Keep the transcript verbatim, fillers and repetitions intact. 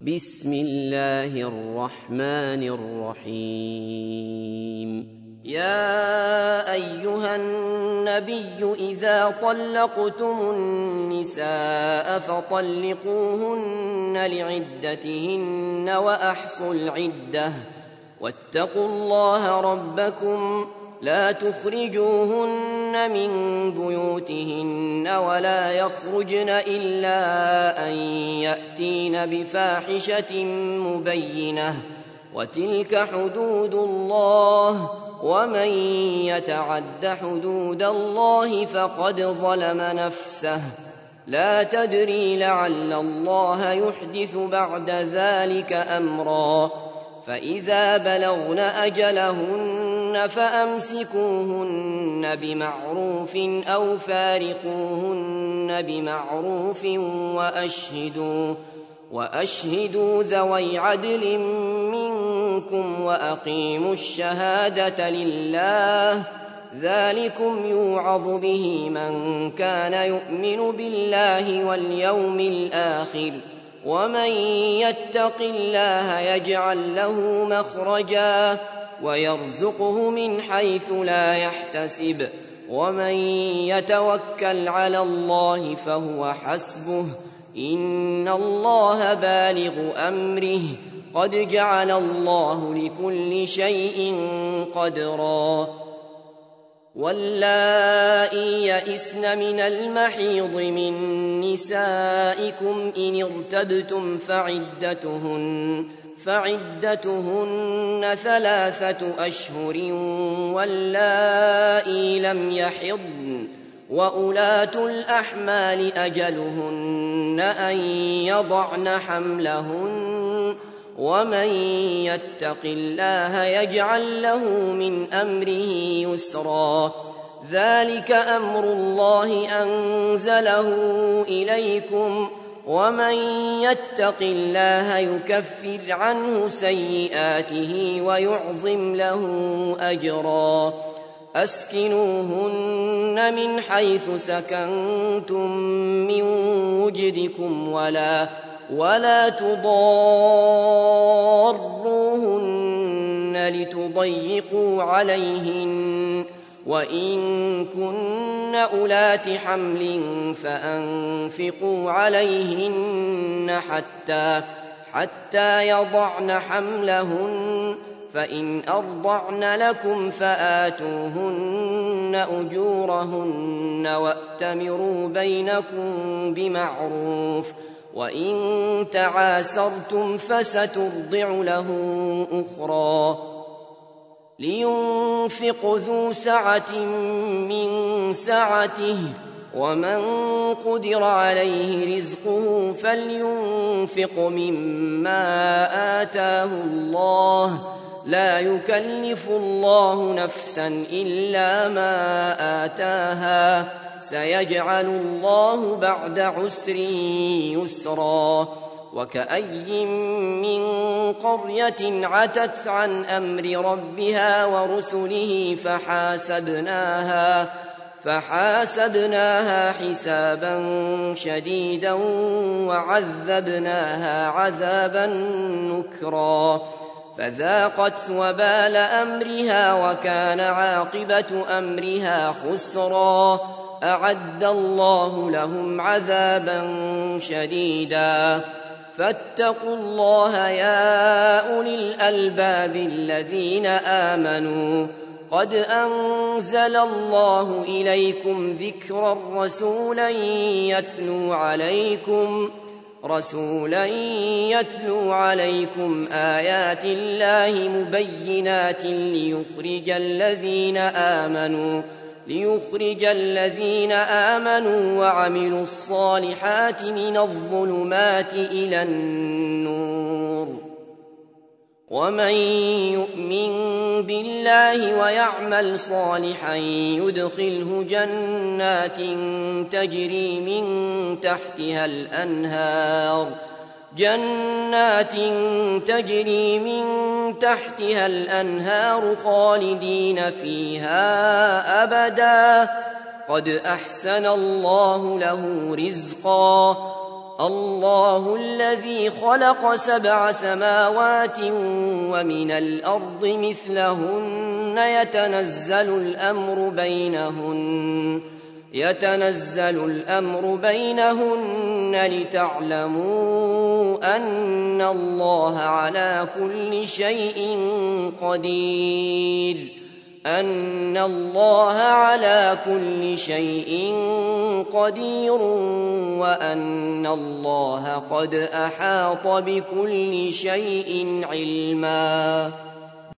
بسم الله الرحمن الرحيم يا أيها النبي إذا طلقتم النساء فطلقوهن لعدتهن وأحصوا العدة واتقوا الله ربكم لا تخرجوهن من بيوتهن ولا يخرجن إلا أن يأتين بفاحشة مبينة وتلك حدود الله ومن يتعد حدود الله فقد ظلم نفسه لا تدري لعل الله يحدث بعد ذلك أمرا فإذا بلغن أجلهن فأمسكوهن بمعروف أو فارقوهن بمعروف وأشهدوا وأشهدوا ذوي عدل منكم وأقيموا الشهادة لله ذلكم يوعظ به من كان يؤمن بالله واليوم الآخر ومن يتق الله يجعل له مخرجا ويرزقه من حيث لا يحتسب ومن يتوكل على الله فهو حسبه إن الله بالغ أمره قد جعل الله لكل شيء قدرا واللائي يئسن من المحيض من نسائكم إن ارتبتم فعدتهن فعدتهن ثلاثة أشهر واللائي لم يحضن وأولاة الأحمال أجلهن أن يضعن حملهن ومن يتق الله يجعل له من أمره يسرا ذلك أمر الله أنزله إليكم ومن يتق الله يكفر عنه سيئاته ويعظم له أجرا أسكنوهن من حيث سكنتم من وجدكم ولا ولا تضاروهن لتضيقوا عليهن وإن كن أولات حمل فأنفقوا عليهن حتى حتى يضعن حملهن فإن أرضعن لكم فآتوهن أجورهن وأتمروا بينكم بمعروف وإن تعاسرتم فسترضع له أخرى لينفق ذو سعة من سعته ومن قدر عليه رزقه فلينفق مما آتاه الله لا يكلف الله نفسا إلا ما آتاها سيجعل الله بعد عسر يسرا وكأي من قرية عتت عن أمر ربها ورسله فحاسبناها فحاسبناها حسابا شديدا وعذبناها عذابا نكرا فذاقت وبال أمرها وكان عاقبة أمرها خسرا أعد الله لهم عذابا شديدا فاتقوا الله يا أولي الألباب الذين آمنوا قد أنزل الله إليكم ذكرا رسولا يتلو عليكم رسولا يتلو عليكم آيات الله مبينات ليخرج الذين آمنوا ليخرج الذين آمنوا وعملوا الصالحات من الظلمات إلى النور ومن يؤمن بالله ويعمل صالحا يدخله جنات تجري من تحتها الأنهار جنات تجري من تحتها الأنهار خالدين فيها أبدا قد أحسن الله له رزقا الله الذي خلق سبع سماوات ومن الأرض مثلهن يتنزل الأمر بينهن يتنزل الأمر بينهن لتعلموا أن الله على كل شيء قدير أن الله على كل شيء قدير وأن الله قد أحاط بكل شيء علما.